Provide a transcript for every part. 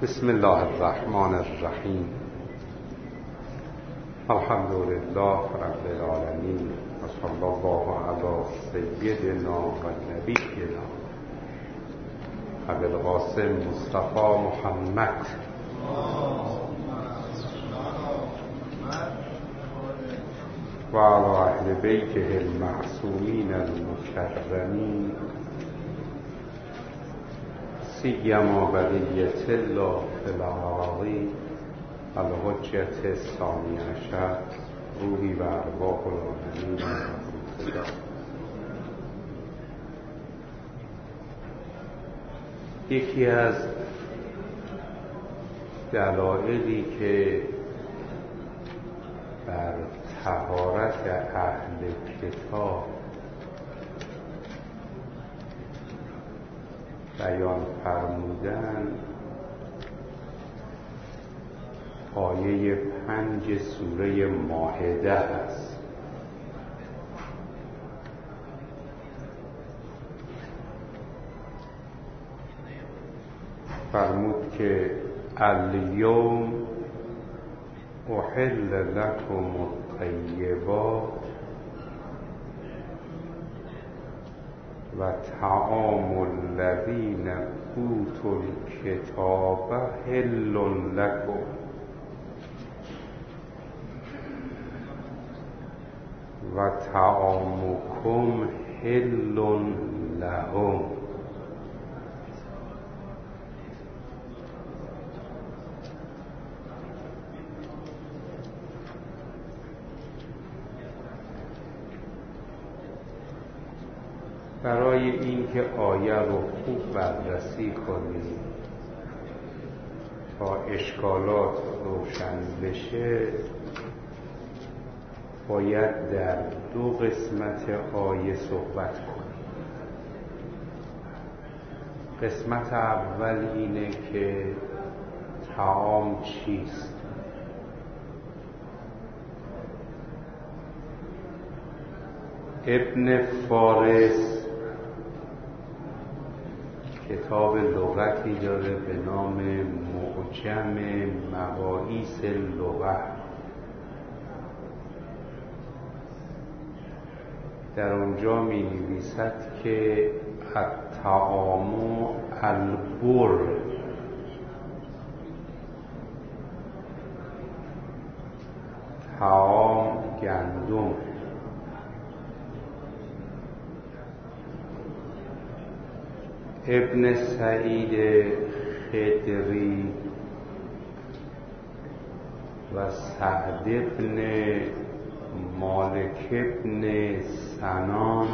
بسم الله الرحمن الرحیم. الحمد لله رب العالمین و صلی الله علی سیدنا و نبینا ابوالقاسم مصطفی محمد و علی اهل بیته المعصومین المکرمین سیما بقیة الله فی الأراضی الحجة الثانی عشر روحی و ارواح العالمین و یکی از دلایلی که بر طهارت اهل کتاب بیان فرمودن آیه 5 سوره مائده است. فرمود که الیوم احل لکم الطیبات و طعام الذین اوتوا الکتاب حل لکم و طعامکم حل لهم. برای اینکه آیه رو خوب بررسی کنیم تا اشکالات روشن بشه باید در دو قسمت آیه صحبت کنیم. قسمت اول اینه که طعام چیست. ابن فارس کتاب لغتی داره به نام معجم مقاییس اللغة. در اونجا می نویسد که الطعام البر، طعام گندم. ابن سعید خدری و سعد ابن مالک ابن سنان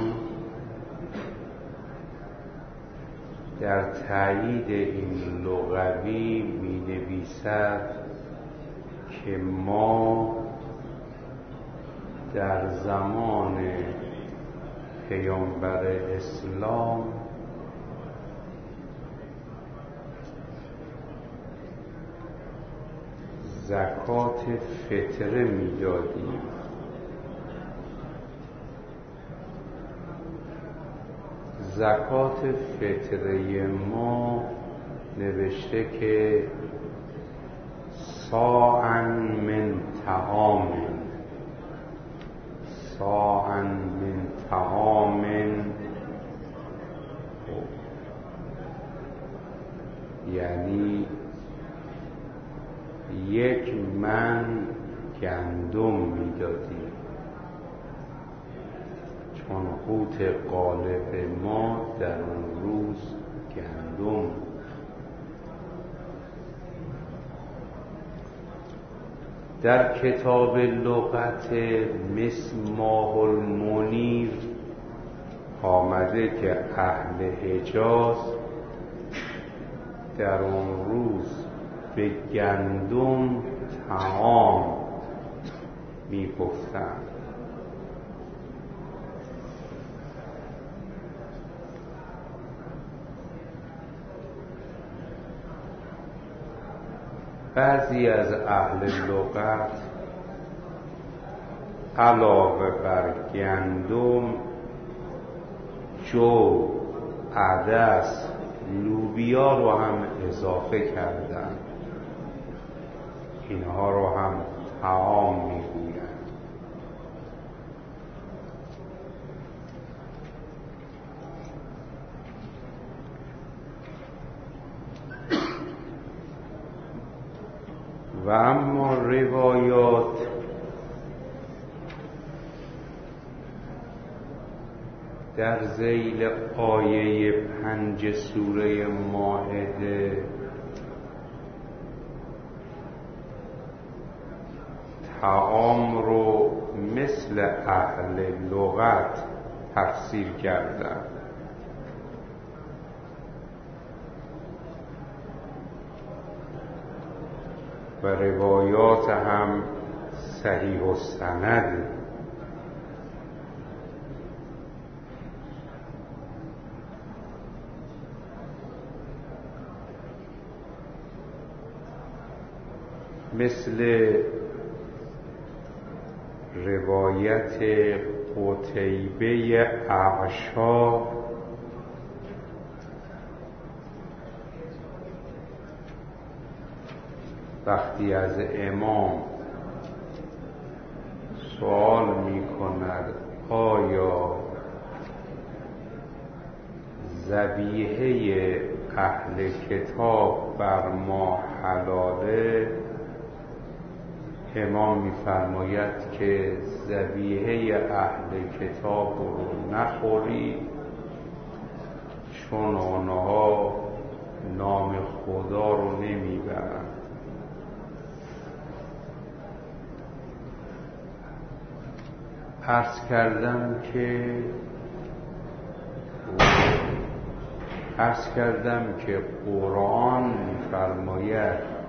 در تایید این لغوی می نویسد که ما در زمان پیامبر اسلام زکات فطره میدادیم. زکات فطره ما نوشته که صاعا من طعام، صاعا من طعام، یعنی 1 من گندم میدادیم، چون قوت غالب ما در اون روز گندم. در کتاب لغت مصباح المنیر آمده که اهل حجاز در اون روز به گندم طعام می گفتند. بعضی از اهل لغت علاوه بر گندم جو، عدس، لوبیا رو هم اضافه کردن. اینها رو هم طعام میگویند. و اما روایات در ذیل آیه 5 سوره مائده طعام رو مثل اهل لغت تفسیر کردن. و روایات هم صحیح السند. مثل روایت قتیبه اعشا وقتی از امام سوال می کند آیا ذبیحه اهل کتاب بر ما حلاله؟ امام می‌فرماید که ذبیحه اهل کتاب رو نخورید، چون آنها نام خدا رو نمیبرند. عرض کردم که قرآن می‌فرماید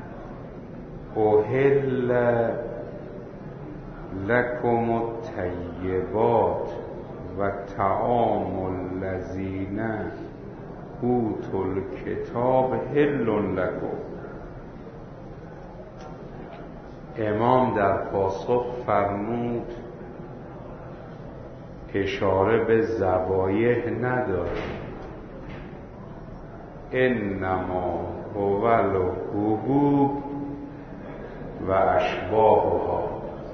احل لکم الطیبات و طعام الذین اوتوا الکتاب حل لکم. امام در پاسخ فرمود اشاره به ذبایح نداره، انما هو الحبوب و اشباهها،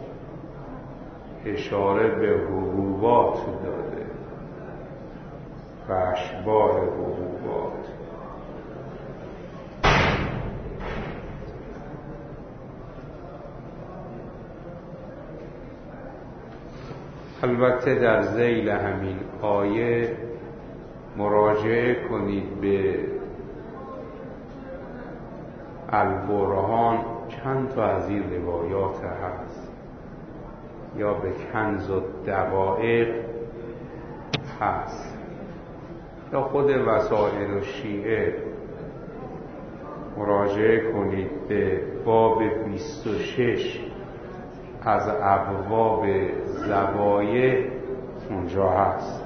اشاره به حبوبات داده و اشباه حبوبات. البته در ذیل همین آیه مراجعه کنید به البرهان، چند تا از این روایات هست، یا به کنز الدقایق هست، یا خود وسائل الشیعه مراجعه کنید به باب 26 از ابواب ذبایح، اونجا هست.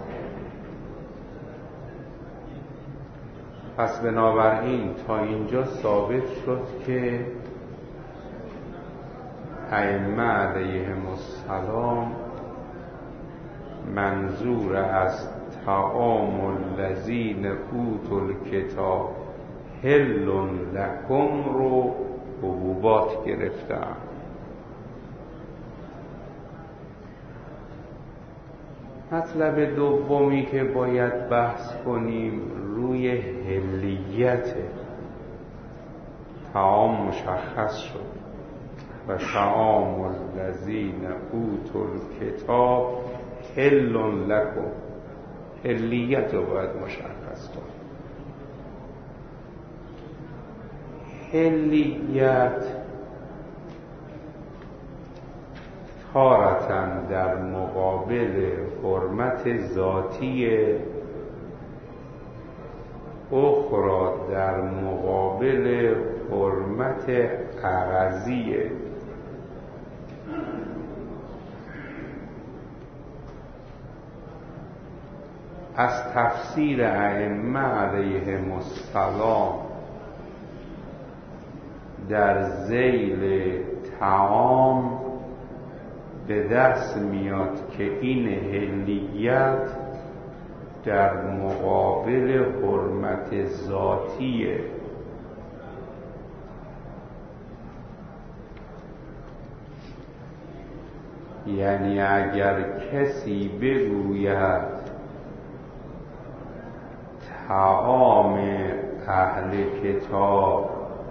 پس بنابراین تا اینجا ثابت شد که ائمه علیهم السلام منظور از طعام الذین اوتوا الکتاب حل لکم رو حبوبات گرفتن. مطلب دومی که باید بحث کنیم روی حلیت طعام مشخص شد و طعام الذین اوتوا الکتاب حل لکم، حلیت رو باید مشخص کنیم. حلیت تارةً در مقابل حرمت ذاتی، اخرى در مقابل حرمت عرضی. از تفسیر ائمه علیهم السلام در ذیل طعام به دست میاد که این حلیت در مقابل حرمت ذاتیه. یعنی اگر کسی بگوید طعام اهل کتاب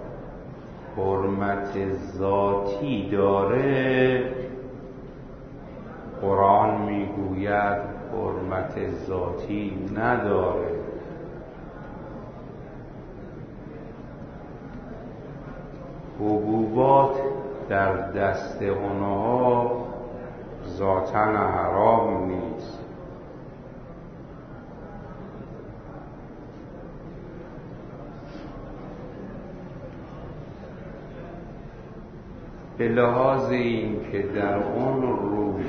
حرمت ذاتی داره، قرآن میگوید حرمت ذاتی نداره. حبوبات در دست اونها ذاتاً حرام نیست. به لحاظ این که در اون روز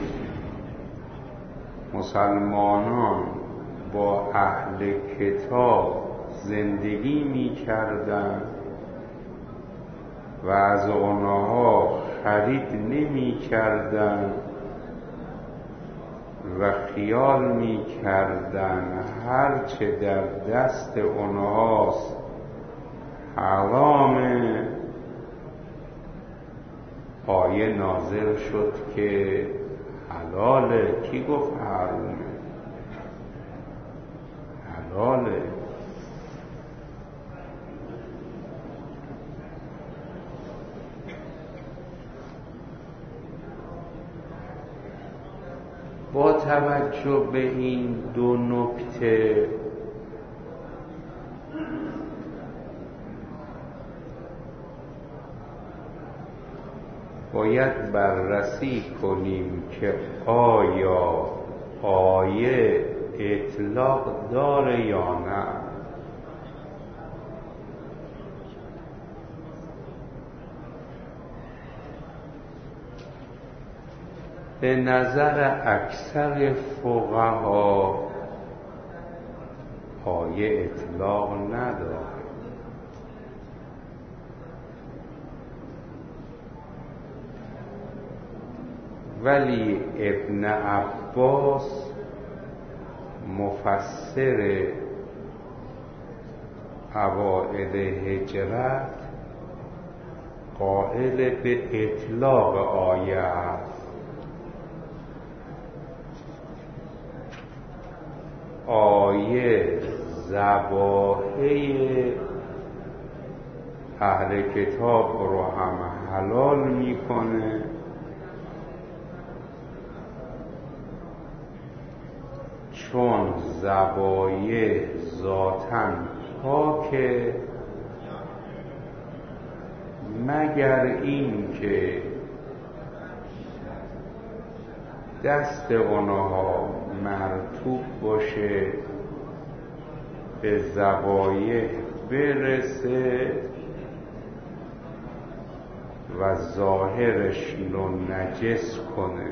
مسلمانان با اهل کتاب زندگی می کردن و از آنها خرید نمی کردن و خیال می کردن هرچه در دست آنهاست حرامه، آیه نازل شد که حلاله. کی گفت حرامه؟ حلاله. با توجه به این دو نکته باید بررسی کنیم که آیا آیه اطلاق داره یا نه. به نظر اکثر فقها آیه اطلاق نداره، ولی ابن عباس مفسر اوائل هجرت قائل به اطلاق آیه است. آیه ذبایح اهل کتاب رو هم حلال میکنه، چون ذبایح ذاتاً پاکه، مگر این که دست اونها مرطوب باشه به ذبایح برسه و ظاهرش رو نجس کنه.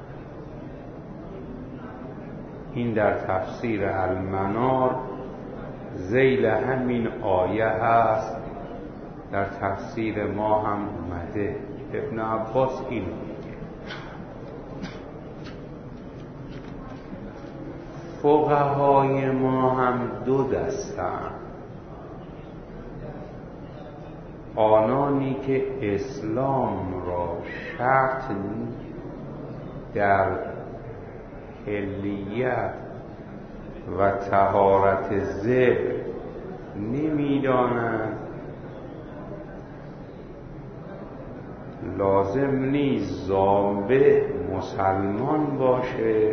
این در تفسیر المنار ذیل همین آیه هست، در تفسیر ما هم اومده. ابن عباس این میگه. فقهای ما هم دو دستن، آنانی که اسلام را شرط در حلیت و طهارت ذبح نمی‌دانند، لازم نیست ذابح مسلمان باشه،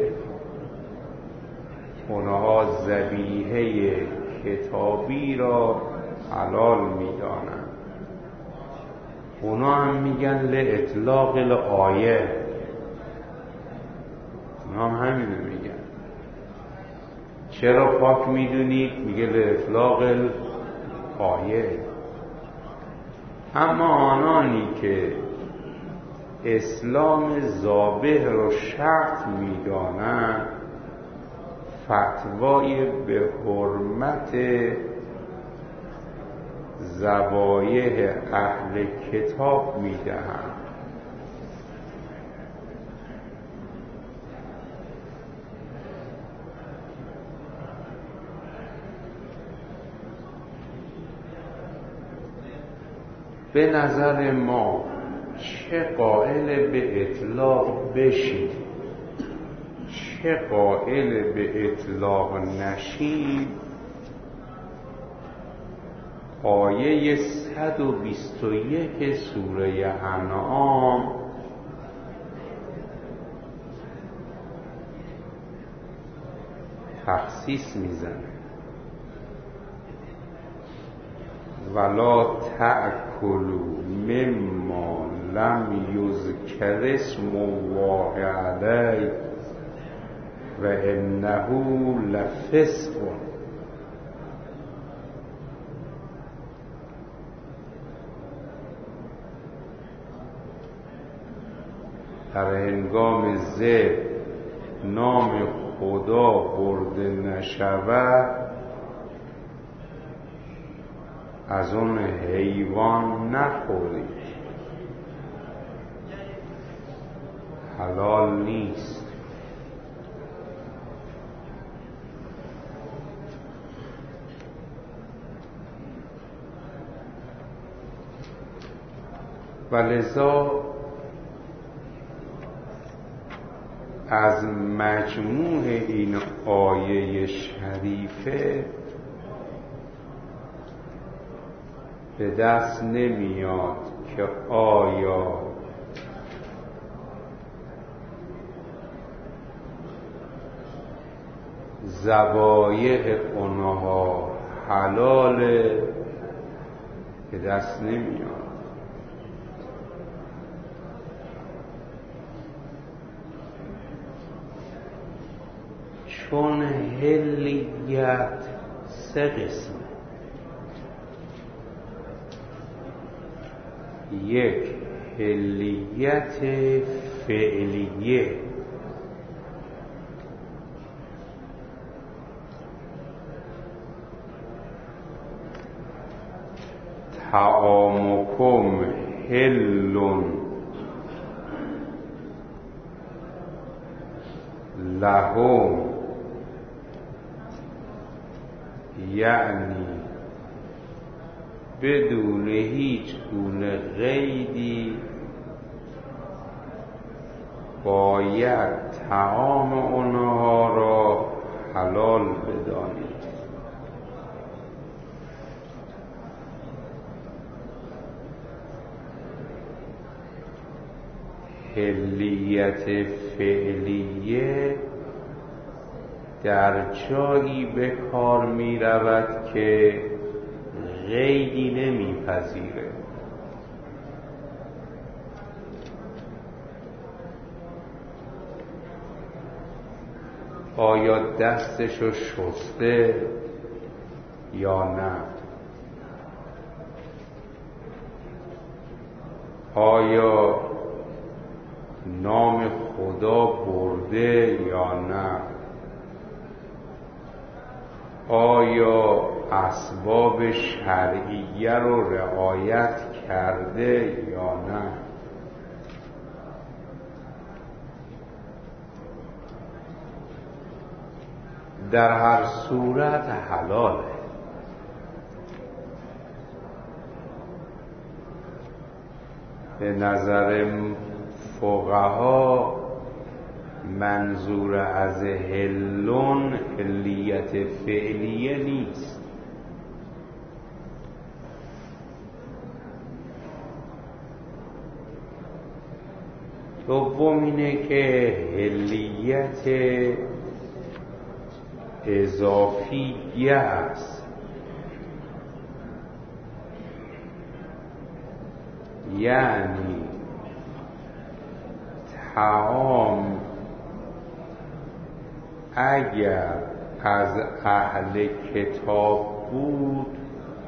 اونها ذبیحه کتابی را حلال می‌دانند. اونا هم میگن لاطلاق الآیه، اونا هم همینو میگن. چرا پاک میدونید؟ میگه لاطلاق الآیه. اما آنانی که اسلام ذابح رو شرط میدانند، فتوای به حرمت ذبایح اهل کتاب میدهند. به نظر ما چه قائل به اطلاق بشیم چه قائل به اطلاق نشیم، آیه 121 سوره انعام تخصیص میزنه. ولا تأکلوا مما لم یذکر اسم الله علیه و انه لفسق. در هنگام ذبح نام خدا برده نشود از اون حیوان نخورید، حلال نیست. و لذا از مجموع این آیه شریفه به دست نمیاد که آیا ذبایح اونها حلاله، به دست نمیاد. چون حلیت سه قسمه. یک، حلیت فعلیه، طعامکم حل لهم، یعنی بدون هیچ گونه قیدی باید طعام اونها را حلال بدانید. حلیت فعلیه در جایی به کار می رود که قیدی نمیپذیره. آیا دستشو شسته یا نه؟ آیا نام خدا برده یا نه؟ آیا اسباب شرعیه رو رعایت کرده یا نه؟ در هر صورت حلاله. به نظر فقها منظور از حلون حلیت فعلیه نیست. دوم اینه که حلیت اضافیه است، یعنی طعام اگر از اهل کتاب بود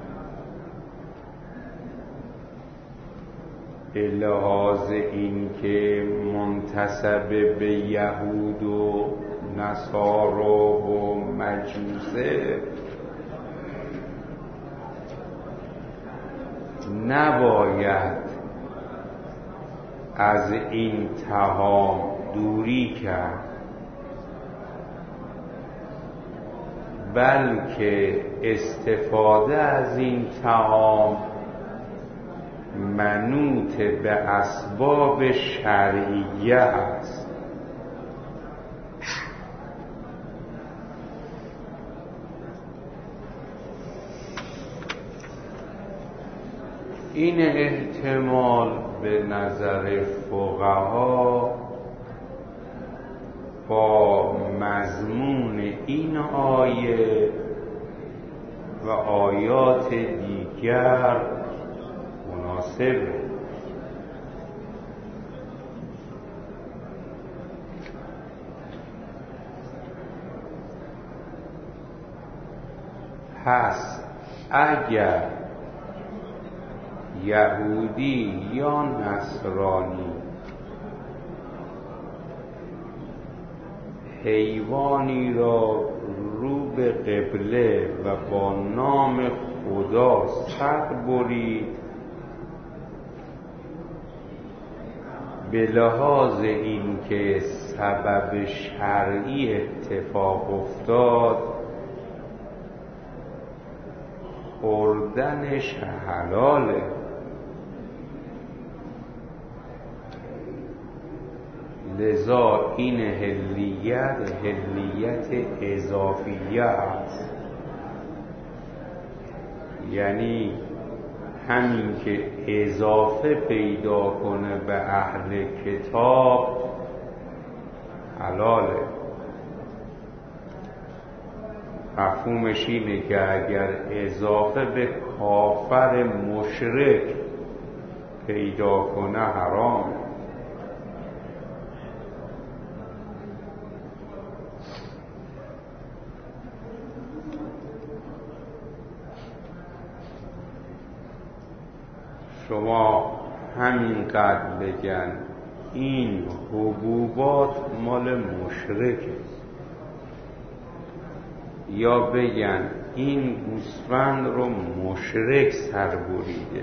به لحاظ این که منتسب به یهود و نصارا و مجوسه نباید از این طعام دوری کرد، بلکه استفاده از این طعام منوط به اسباب شرعیه است. این احتمال به نظر فقها با مضمون این آیه و آیات دیگر مناسبه. پس اگر یهودی یا نصرانی حیوانی را رو به قبله و با نام خدا سر برید به لحاظ این که سبب شرعی اتفاق افتاد، خوردنش حلاله. لذا این حلیت اضافیه است، یعنی همین که اضافه پیدا کنه به اهل کتاب حلاله. مفهومش اینه که اگر اضافه به کافر مشرک پیدا کنه حرامه. شما همینقدر بگن این حبوبات مال مشرکه، یا بگن این گوسفند رو مشرک سر بریده،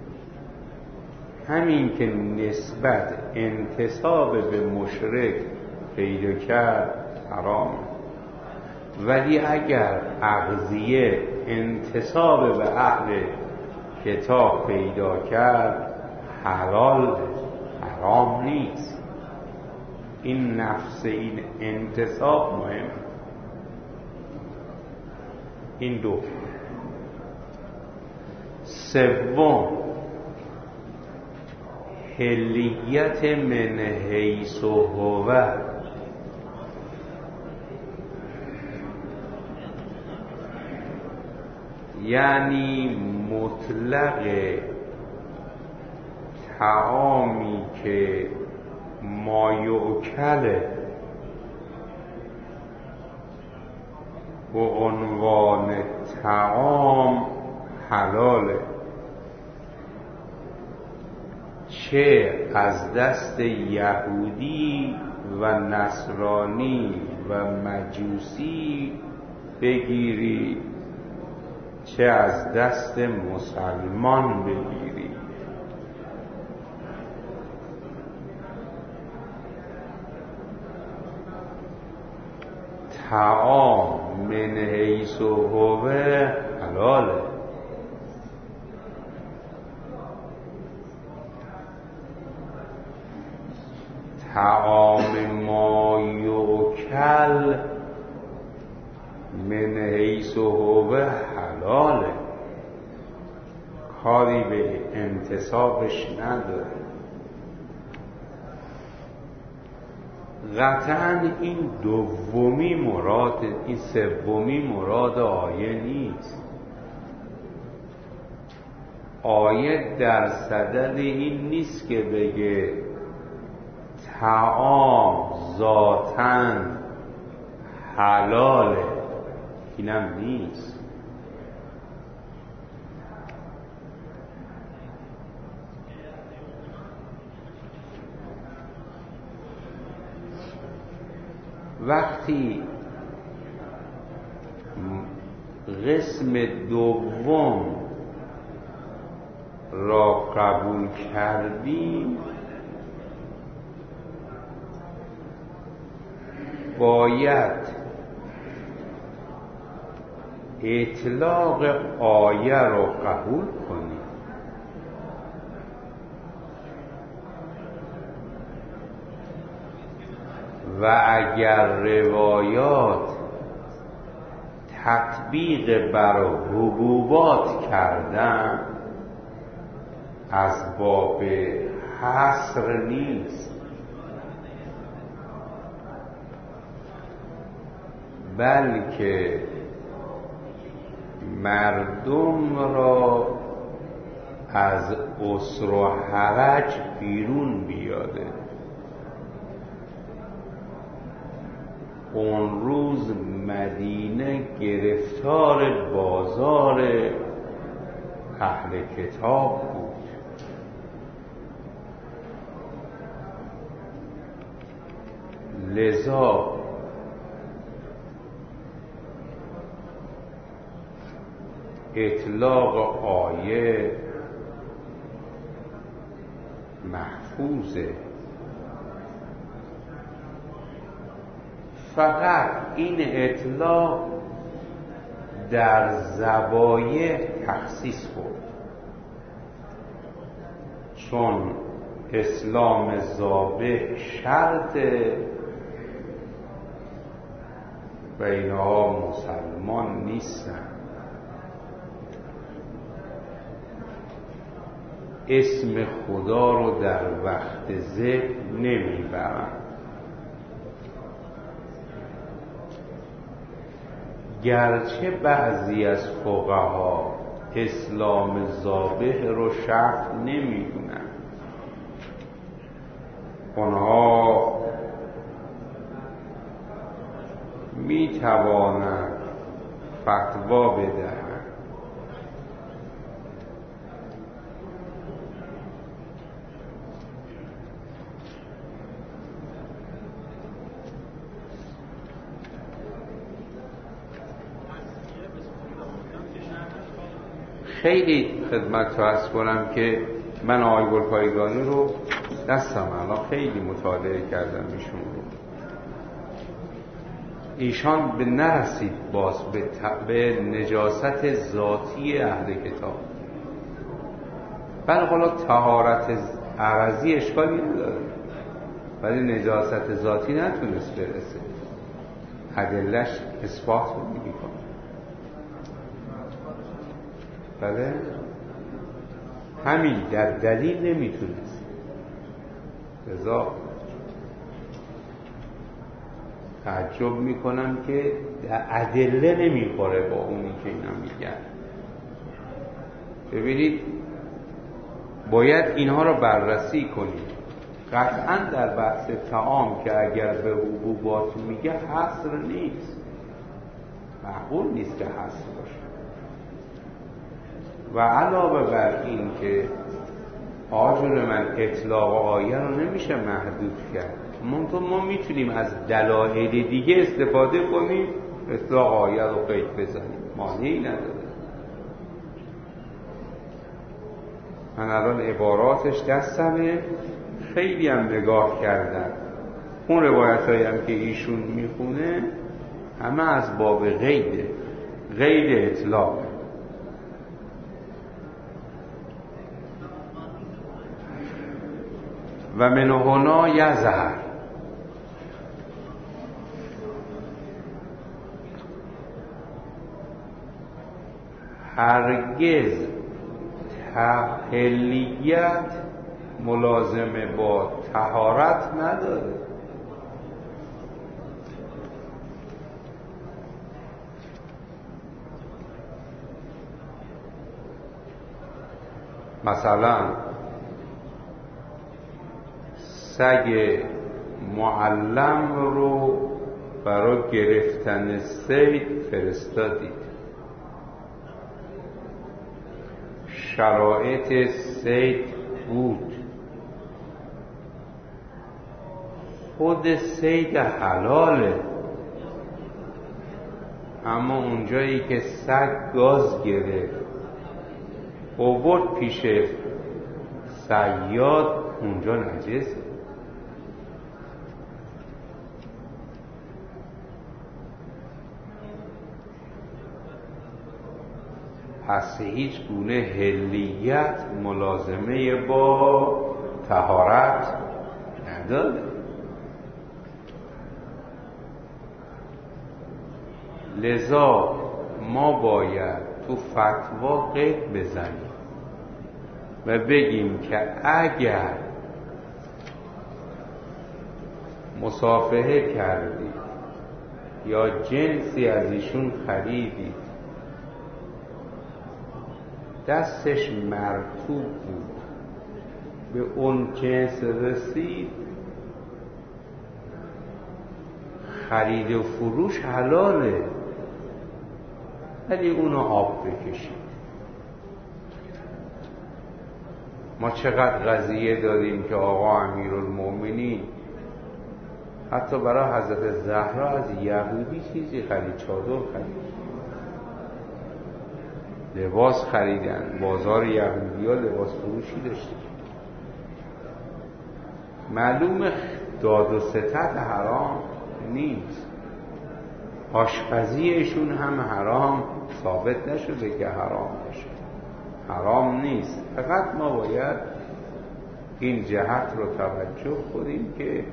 همین که نسبت انتساب به مشرک پیدا کرد حرامه. ولی اگر اغذیه انتساب به اهل کتاب پیدا کرد حلال، حرام نیست. این نفس این انتساب مهم. این دو. سوم، حلیت من حیث هو، یعنی مطلق طعامی که ما یؤکله به عنوان طعام حلاله، چه از دست یهودی و نصرانی و مجوسی بگیری، چه از دست مسلمان بگیری. طعام من حیث هو حلاله. طعام ما یؤکل من حیث هو حلاله، کاری به انتصابش نداره. قطعاً این دومی مراد، این سومی مراد آیه نیست. آیه در صدد این نیست که بگه طعام ذاتاً حلاله، اینم نیست. وقتی قسم دوم را قبول کردیم، باید اطلاق آیه را قبول کنیم. و اگر روایات تطبیق بر حبوبات کردن از باب حصر نیست، بلکه مردم را از اسر و حرج بیرون بیاره. اون روز مدینه گرفتار بازار اهل کتاب بود. لذا اطلاق آیه محفوظه، فقط این اطلاق در ذبایح تخصیص بود، چون اسلام ذابح شرط و اینها مسلمان نیستن. اسم خدا رو در وقت ذبح نمیبرن. گرچه بعضی از فقها اسلام ذابح رو شرط نمیدونن، اونها میتوانند فتوا بدهند خیلی خدمت عرض کنم که من آقای گلپایگانی رو دستم الان خیلی مطالعه کردم ایشون رو. ایشان به نرسید باز به نجاست ذاتی اهل کتاب. بله حالا طهارت عرضی اشکالی نداره، ولی نجاست ذاتی نتونست برسه. ادله‌اش اثبات نمی‌کنه. بله همین در دلیل نمیتونست. لذا تعجب میکنم که در ادله نمیخوره با اونی که اینا میگن. ببینید باید اینها رو بررسی کنید. قطعا در بحث طعام که اگر به حبوبات میگه حصر نیست، معقول نیست که حصر باشه. و علاوه بر این که آجر من اطلاق آیه رو نمیشه محدود کرد، ما میتونیم از دلایل دیگه استفاده کنیم اطلاق آیه رو قید بزنیم، مانعی نداره. من الان عباراتش دستمه، خیلی هم نگاه کردم. اون روایت هایی هم که ایشون میخونه همه از باب قید اطلاق. و من هنا یظهر، هرگز تحلیت ملازمه با طهارت نداره. مثلا سگ معلم رو برای گرفتن صید فرستادید، شرایط صید بود، خود صید حلاله، اما اونجایی که سگ گاز گرفت آورد پیش صیاد، اونجا نجسه. پس هیچ گونه حلیت ملازمه با طهارت نداره. لذا ما باید تو فتوا قید بزنیم و بگیم که اگر مصافحه کردید یا جنسی از ایشون خریدید دستش مرطوب بود به اون جنس رسید، خرید و فروش حلاله، ولی اونو آب بکشید. ما چقدر قضیه داریم که آقا امیرالمومنین حتی برای حضرت زهرا از یهودی چیزی خرید، چادر خرید، لباس خریدن. بازار یهودی ها لباس فروشی داشته. معلومه داد و ستد حرام نیست، آشپزیشون هم حرام ثابت نشده که حرام باشه، حرام نیست. فقط ما باید این جهت رو توجه کنیم که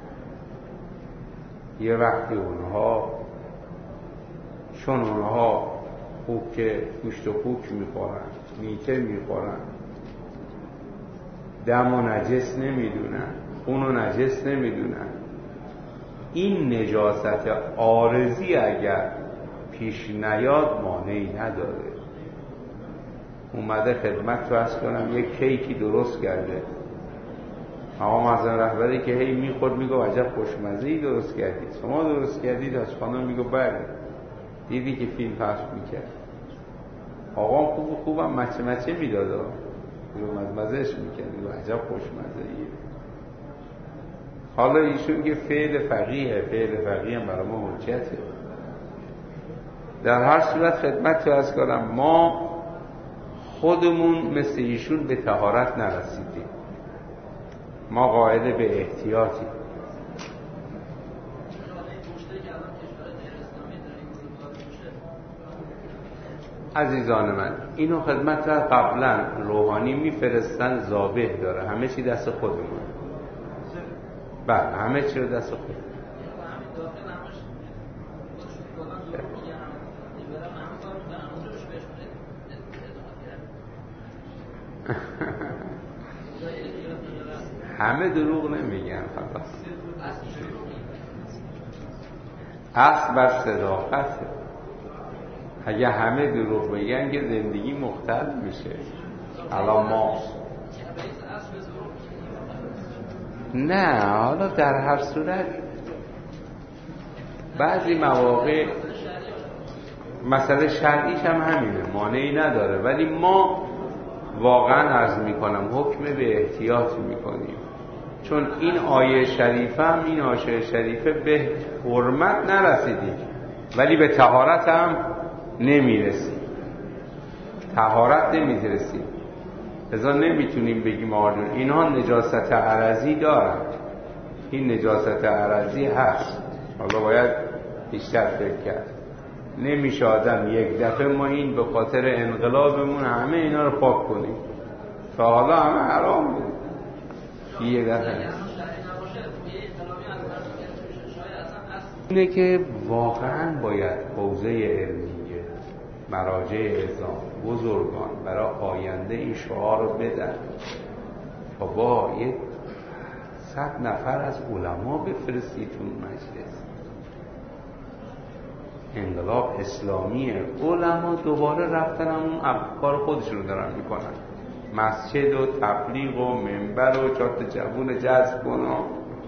یه وقتی اونها چون اونها گوشت و پوک میخورن، میته میخورن، دم و نجس نمیدونن، خون و نجس نمیدونن، این نجاست عارضی اگر پیش نیاد مانعی نداره. اومده خدمت رو عرض کنم یک کیکی درست کرده، آقا مزن رهبری که هی میخورد میگو عجب خوشمزه‌ای درست کردید، شما درست کردید؟ از خانم میگو بله. دیدی که فیلم پخش میکرد، آقا خوبم مچه میداده، مزهش میکرد، میگو عجب خوشمزه‌ایه. حالا ایشون که فعل فقیه هم برای ما حجته. در هر صورت خدمت رو عرض کنم ما خودمون مثل ایشون به طهارت نرسیدیم، ما قائل به احتیاطی. عزیزان من اینو خدمت را قبلا روحانی میفرستن، ذابح داره، همه چی دست خودمون. بله همه چی رو دست خود. همه دروغ نمیگن، خلاص اصل بر صداقته. اگه همه دروغ بگن که زندگی مختل میشه. الان ما نه، حالا در هر صورت بعضی مواقع مسئله شرعیش هم همینه، مانعی نداره، ولی ما واقعا عرض میکنم حکم به احتیاط میکنیم، چون این آیه شریفه هم این آیه شریفه به حرمت نرسیدیم ولی به طهارت هم نمیرسیم، طهارت نمیرسیم. لذا نمیتونیم بگیم آجون اینها نجاست عرضی دارن، این نجاست عرضی هست. حالا باید بیشتر فکر کرد. نمیشه آدم یک دفعه ما این به خاطر انقلابمون همه اینا رو پاک کنیم تا حالا همه حرام بود یک دفعه. اینه که واقعا باید حوزه علمیه، مراجع اعظام، بزرگان برای آینده این شعار رو بدن تا با یک 100 نفر از علما بفرستید اون مجلس. انقلاب اسلامیه، علما دوباره رفتن همون کار خودشون رو دارن میکنن، مسجد و تبلیغ و منبر و جات جوون جذب کنن،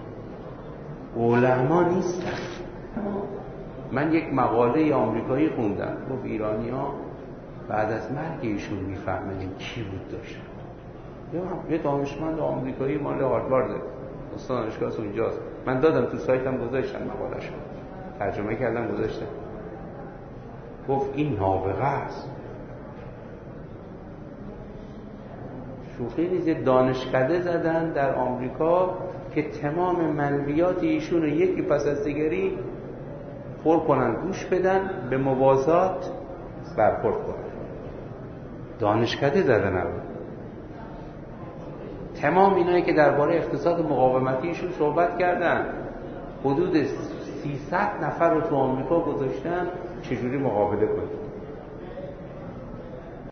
علما نیستن. من یک مقاله آمریکایی خوندم، گفت ایرانی ها بعد از مرگ ایشون میفهمن کی بود داشتن. یه دانشمند آمریکایی مال هاروارد، استاد دانشگاه اونجاست، من دادم تو سایتم گذاشتم مقاله‌شو، ترجمه کردم گذاشتم. گفت این نابغه است. شوخی نیست، دانشکده زدن در آمریکا که تمام منویات ایشون رو یکی پس از دیگری پر کنن، گوش بدن، به موازات برخورد کنن. دانشکده زدن الان. تمام اینایی که درباره اقتصاد مقاومتی ایشون صحبت کردن، حدود 300 نفر رو تو آمریکا گذاشتن چجوری مقابله کنیم؟